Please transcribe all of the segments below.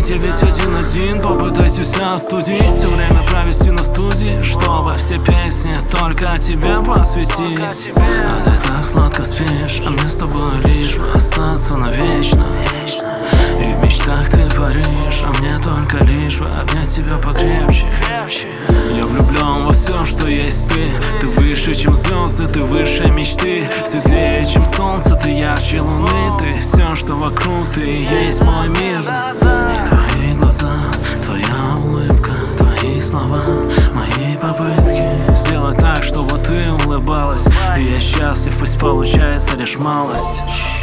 911, попытайся себя остудить, все время провести на студии, чтобы все песни только тебе посвятить. А ты так сладко спишь, а мне с тобой лишь бы остаться навечно. И в мечтах ты паришь, а мне только лишь бы обнять тебя покрепче. Я влюблен во все, что есть ты. Ты выше, чем звезды, ты выше мечты. Светлее, чем солнце, ты ярче луны. Ты все, что вокруг, ты и есть мой мир. И твои глаза, твоя улыбка, твои слова, мои попытки сделать так, чтобы ты улыбалась. И я счастлив, пусть получается лишь малость.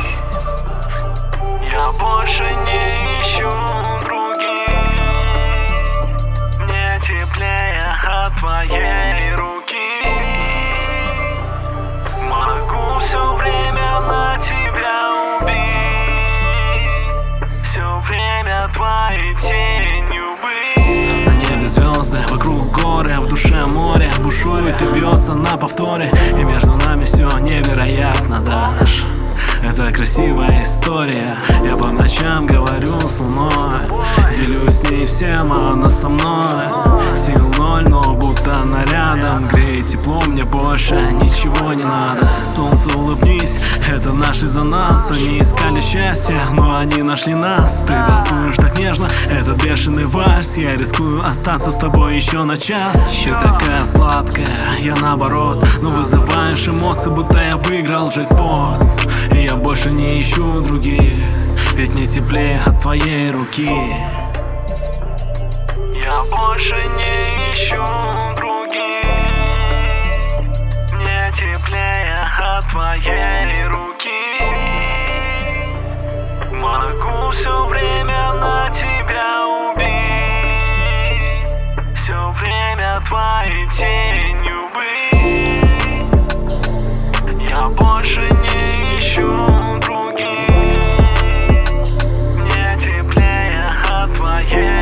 Я больше не ищу других, мне теплее от твоей руки. Могу все время на тебя убить, все время твоей тенью быть. На небе звезды, вокруг горы, а в душе море бушует и бьется на повторе. И между нами все невероятно, да. Это красивая история. Я по ночам говорю с луной, делюсь с ней всем, а она со мной. Сил ноль, но будто она рядом. Греет тепло, мне больше ничего не надо. Солнце, улыбнись, это наш из-за нас. Они искали счастье, но они нашли нас. Ты танцуешь так нежно, этот бешеный вальс. Я рискую остаться с тобой еще на час. Ты такая сладкая, я наоборот, но вызываешь эмоции, будто я выиграл джекпот. И я больше не ищу других, ведь мне теплее от твоей руки. Я больше не ищу других, мне теплее от твоей руки. Могу все время на тебя убить, все время твоей тенью быть. Я больше не ищу других, мне теплее от твоей.